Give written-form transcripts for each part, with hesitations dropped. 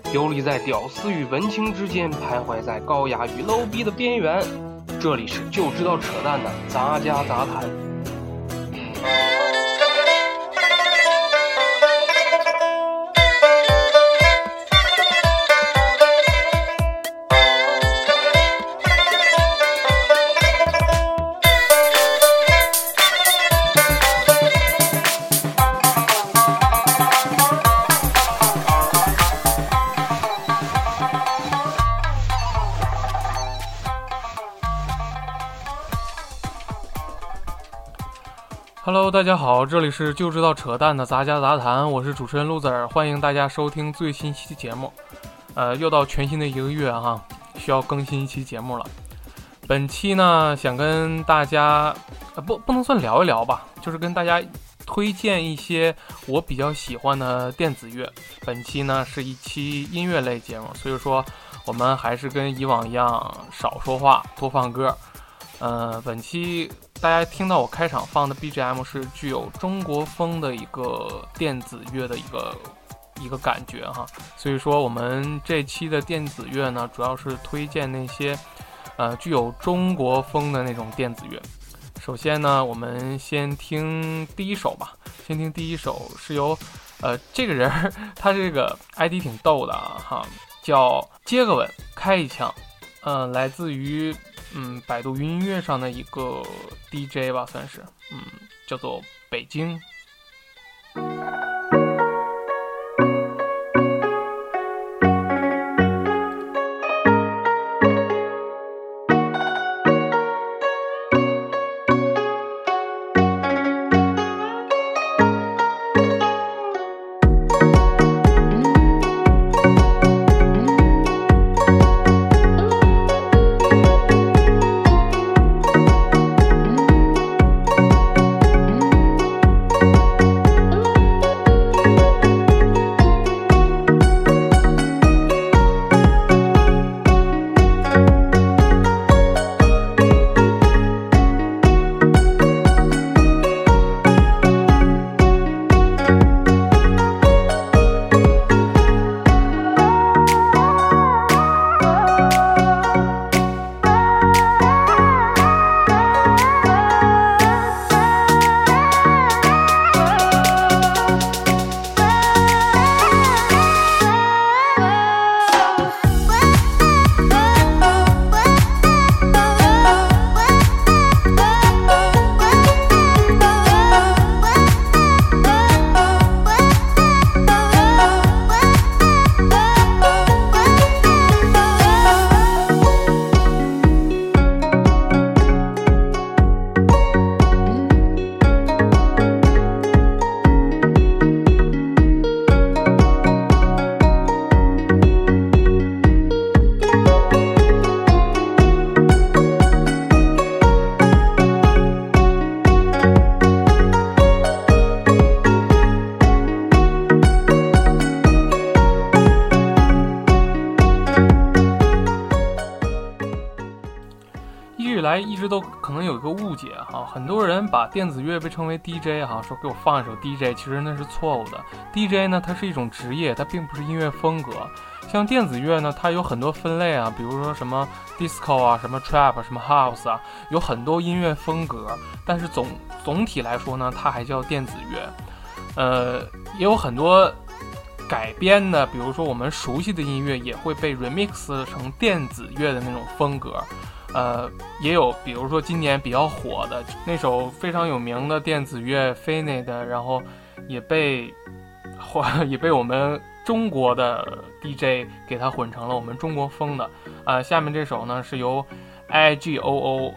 游离在屌丝与文青之间，徘徊在高雅与 low 逼的边缘。这里是就知道扯淡的杂家杂谈。Hello， 大家好，这里是就知道扯淡的杂家杂谈，我是主持人陆子儿，欢迎大家收听最新一期节目。又到全新的一个月哈，需要更新一期节目了。本期呢，想跟大家不能算聊一聊吧，就是跟大家推荐一些我比较喜欢的电子乐。本期呢是一期音乐类节目，所以说我们还是跟以往一样少说话，多放歌。本期大家听到我开场放的 BGM 是具有中国风的一个电子乐的一个感觉哈，所以说我们这期的电子乐呢，主要是推荐那些具有中国风的那种电子乐。首先呢，我们先听第一首吧，先听第一首是由这个人他这个 ID 挺逗的哈，叫接个吻开一枪，来自于百度云音乐上的一个 DJ 吧，算是，叫做北京。一直都可能有一个误解哈，很多人把电子乐被称为 DJ 哈，说给我放一首 DJ， 其实那是错误的。DJ 呢，它是一种职业，它并不是音乐风格。像电子乐呢，它有很多分类啊，比如说什么 disco 啊，什么 trap， 什么 house 啊，有很多音乐风格。但是总体来说呢，它还叫电子乐。也有很多改编的，比如说我们熟悉的音乐也会被 remix 成电子乐的那种风格。也有比如说今年比较火的那首非常有名的电子乐 Finite， 然后也被我们中国的 DJ 给它混成了我们中国风的。下面这首呢是由 IGOO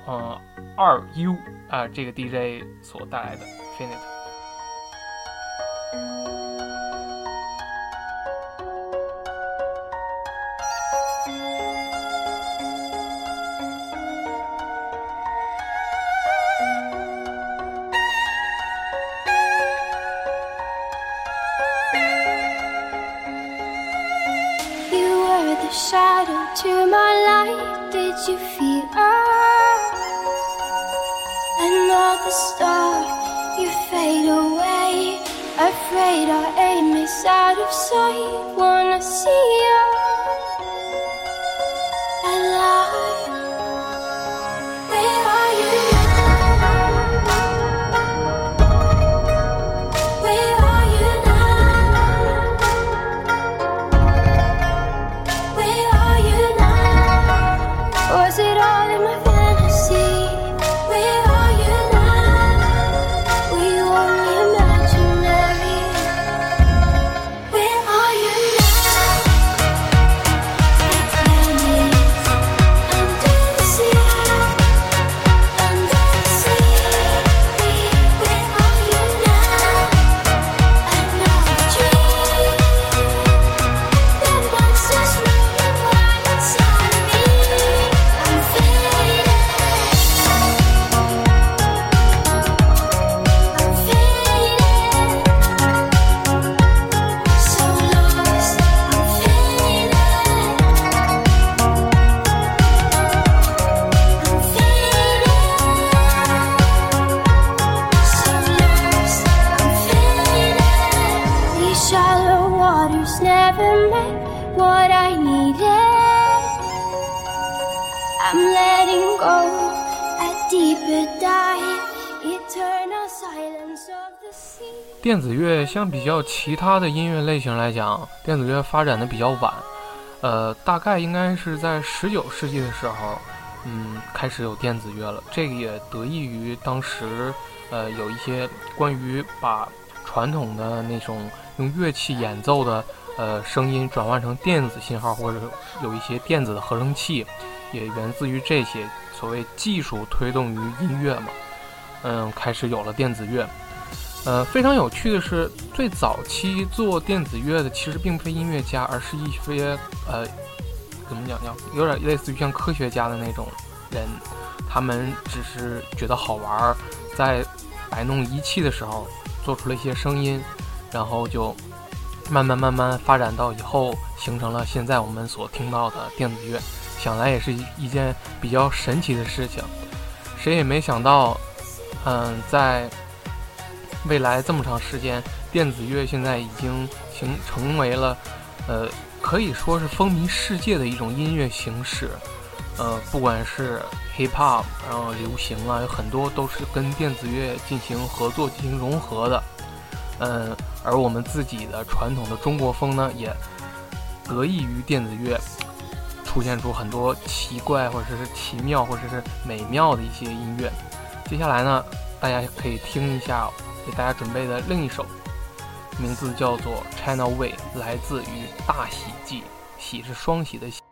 2U 这个 DJ 所带来的 Finite。 Shadow to my light, did you feel us? Another star, you fade away, afraid our aim is is out of sight. Wanna see you alive. Where are you now? Where are you now? Where are you now? Was it all in my fantasy? Where are you now? Were you only imaginary? Where are you now? Like planets under the sea, under the sea. Where are you now? Another dream that once was running wild inside of me. I'm fading. I'm fading. So lost. I'm fading. I'm fading. So lost. I'm fading. These shallow waters never met what I needed. I'm letting go a deeper dive. Eternal silence of the sea. 电子乐相比较其他的音乐类型来讲，电子乐发展的比较晚，大概应该是在19世纪的时候，开始有电子乐了。这个也得益于当时，有一些关于把传统的那种用乐器演奏的，声音转换成电子信号，或者有一些电子的合成器，也源自于这些所谓技术推动于音乐嘛。开始有了电子乐。非常有趣的是，最早期做电子乐的其实并非音乐家，而是一些怎么讲呢？有点类似于像科学家的那种人，他们只是觉得好玩，在摆弄仪器的时候做出了一些声音，然后就慢慢发展到以后形成了现在我们所听到的电子乐。想来也是一件比较神奇的事情，谁也没想到，在未来这么长时间，电子乐现在已经成为了，可以说是风靡世界的一种音乐形式。不管是 hip hop， 然后流行啊，有很多都是跟电子乐进行合作、进行融合的。而我们自己的传统的中国风呢，也得益于电子乐，出现出很多奇怪或者是奇妙或者是美妙的一些音乐。接下来呢，大家可以听一下给大家准备的另一首，名字叫做 China Way， 来自于大喜记，喜是双喜的喜。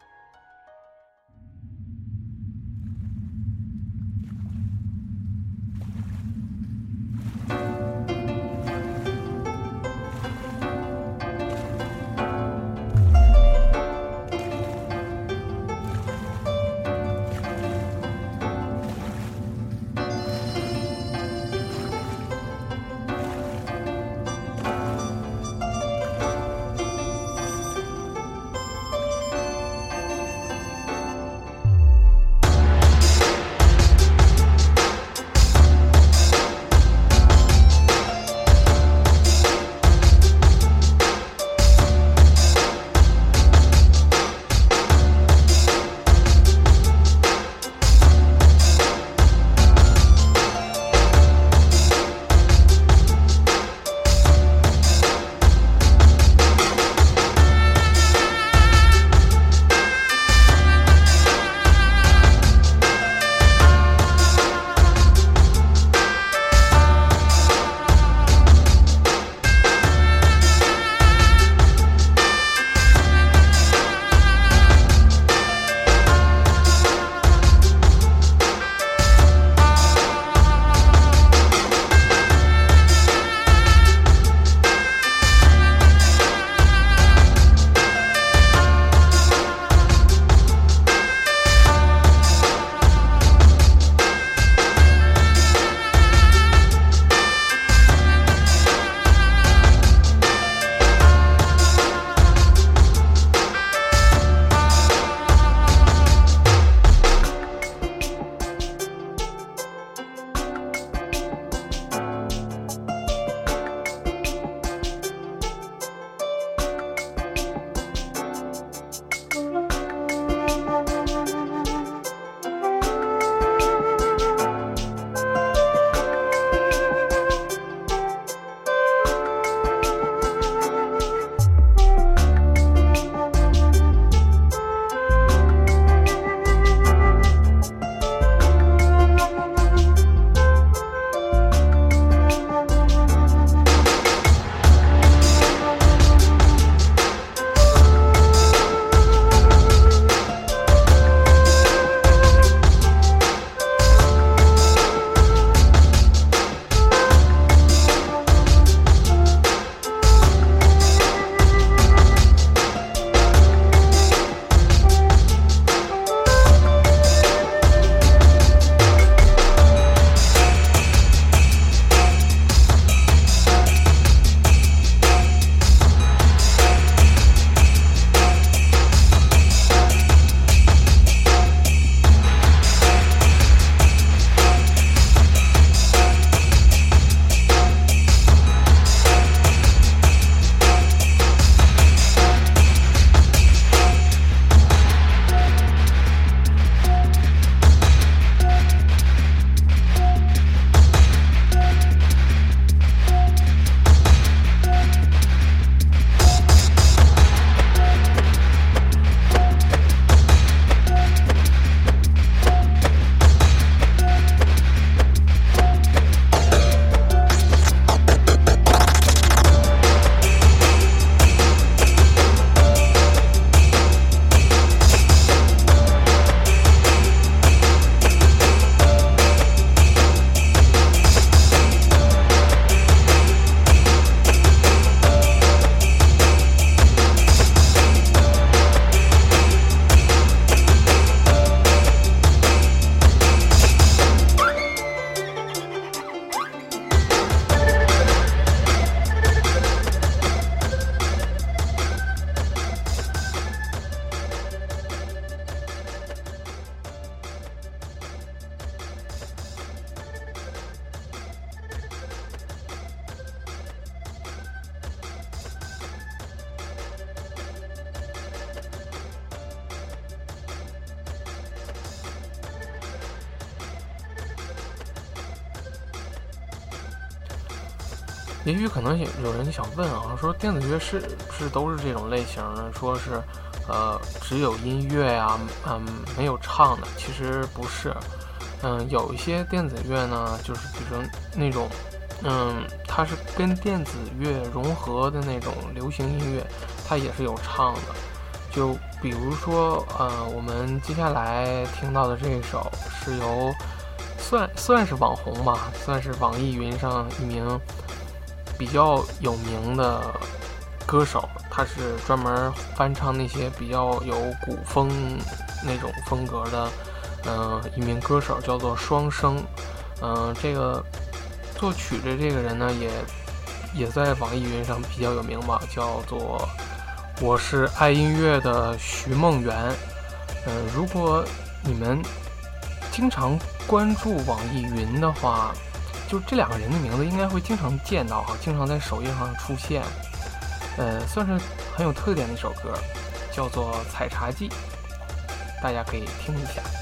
也许可能有人想问啊，说电子乐是都是这种类型的，说是只有音乐呀，没有唱的，其实不是。有一些电子乐呢，就是比如那种它是跟电子乐融合的那种流行音乐，它也是有唱的。就比如说我们接下来听到的这一首是由算是网红吧，算是网易云上一名比较有名的歌手，他是专门翻唱那些比较有古风那种风格的一名歌手，叫做双生。这个作曲的这个人呢也在网易云上比较有名吧，叫做我是爱音乐的徐梦圆。如果你们经常关注网易云的话，就这两个人的名字应该会经常见到哈，经常在首页上出现。算是很有特点的一首歌，叫做《采茶记》，大家可以听一下。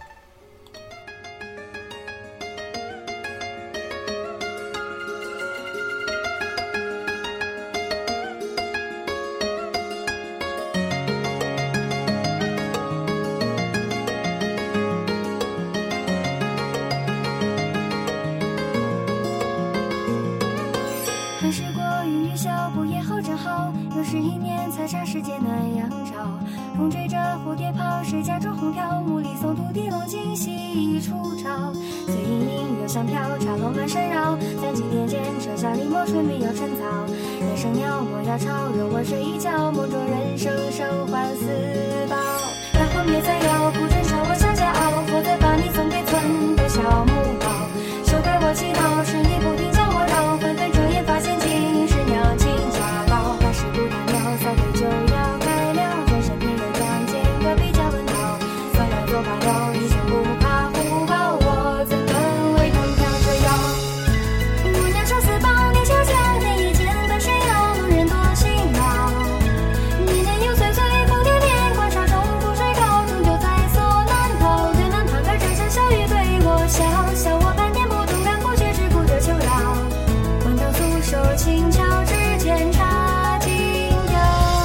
寒时过云雨小，不夜后正好，又是一年采茶时节暖阳照。风追着蝴蝶跑，谁家种红条？木里松土地龙惊喜一出巢。随隐隐热香飘，茶楼满山绕。三更天间，车下里陌春梅摇春草。人声鸟莫要吵，容我睡一觉。梦中人声声唤四宝。大黄灭在腰，不准烧我下家熬。否则把你送给村的小木包。手给我祈祷，是你不停将我绕。纷纷睁眼发现竟是娘亲驾到。大事不大鸟，散会就要开了。转身偏又撞见隔壁家文涛。算了做罢了，英雄不怕虎豹。我怎能为他飘着腰？我娘手四宝，你就将天一剑奔谁要？路人多辛劳。年年又岁岁，风点点，观察中苦水高，终究在所难逃。对门旁边沾上小雨对我笑，笑我半点不懂干不觉只顾着求饶。关灯素手轻巧，指尖插金条。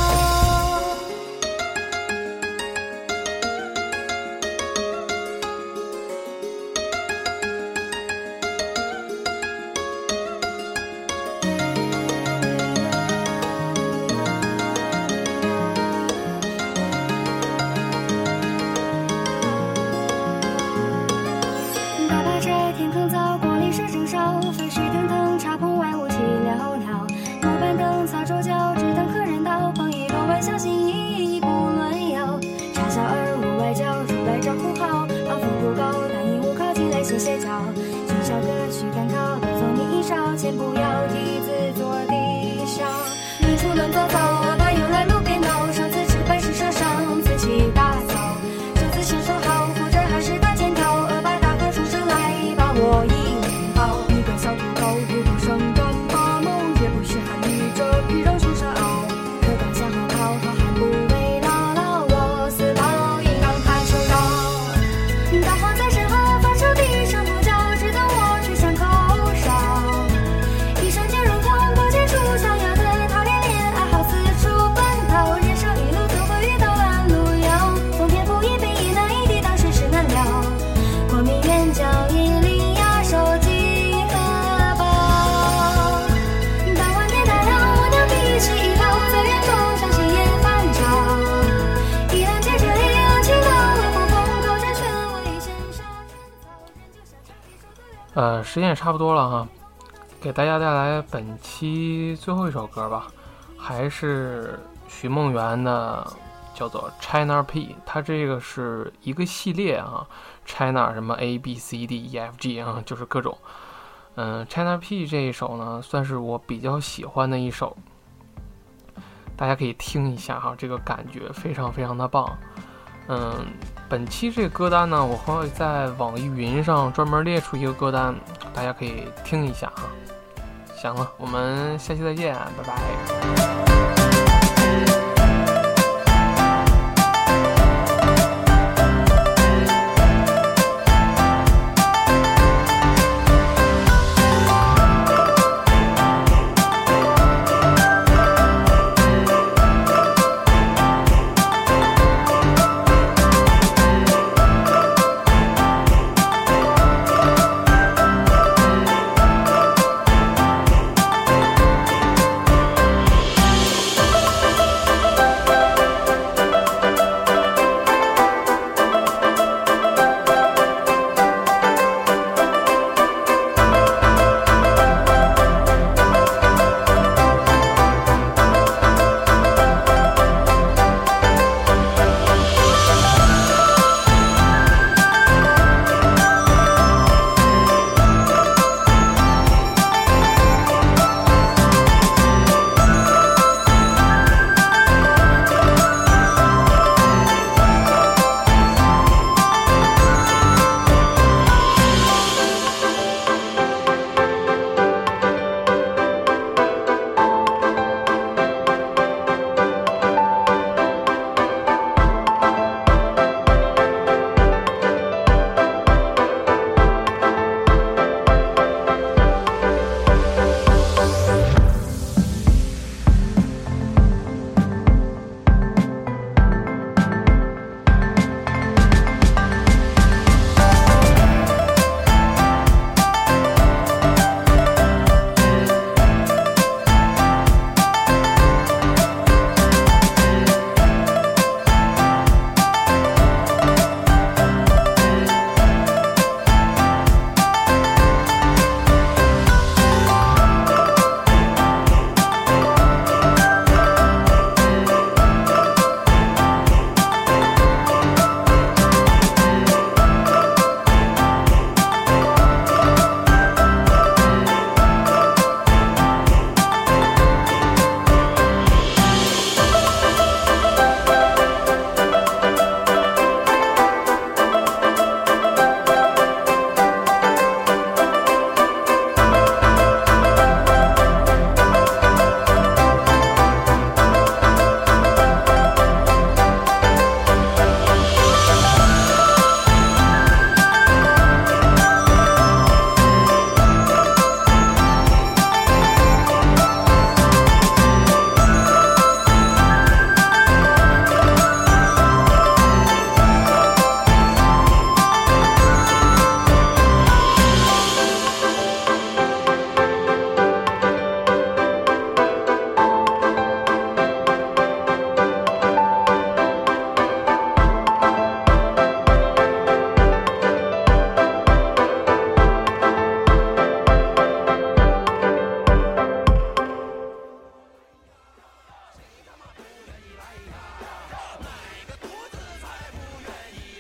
大把柴天坑早，光里是正烧，飞絮腾腾，茶棚外雾气寥寥。木板灯擦桌角，只等客人到。捧一箩碗小心翼翼不乱摇。茶小二屋外叫，出来招呼好。老夫不高，但鹦鹉靠近来歇歇脚。君小歌曲赶考，多送你一勺，钱不要替自作地笑。远处乱糟糟，他又来路边闹。上次吃饭是设上，自起打扫。这次先说好，或者还是打欠条。把大河出声来，把我一领跑。一根小土狗，不图生根发毛，也不是寒雨这皮肉出蛇袄。可当向后跑，好汉不为老老。我四宝应让他求饶。大黄在身后发出地上呼叫，只等我吹响口哨。一瞬间如同不见出小鸭的桃连连，爱好四处奔逃。人生一路总会遇到弯路遥，从天赋一兵一南一地，当世事难料。光明远角一领压手金荷包。大碗点大了，我娘比起一头，在园中伤心也翻潮。一浪接着一浪，情到微风风口占全为先杀春草。 时间也差不多了哈，给大家带来本期最后一首歌吧，还是徐梦圆的，叫做 China P。 它这个是一个系列啊， China 什么 A B C D E F G 啊，就是各种。China P 这一首呢，算是我比较喜欢的一首，大家可以听一下哈，这个感觉非常非常的棒。本期这个歌单呢，我会在网易云上专门列出一个歌单，大家可以听一下哈。行了，我们下期再见，拜拜。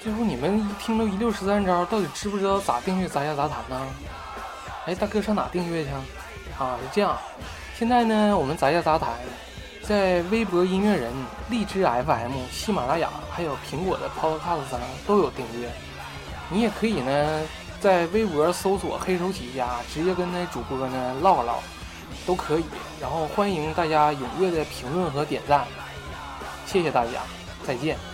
最后你们听到1613招，到底知不知道咋订阅杂家杂谈呢？哎，大哥上哪订阅去啊？是这样，现在呢，我们杂家杂谈在微博音乐人、荔枝 FM、喜马拉雅还有苹果的 Podcast 上都有订阅。你也可以呢，在微博搜索黑手起家，直接跟那主播呢唠唠，都可以。然后欢迎大家踊跃的评论和点赞，谢谢大家，再见。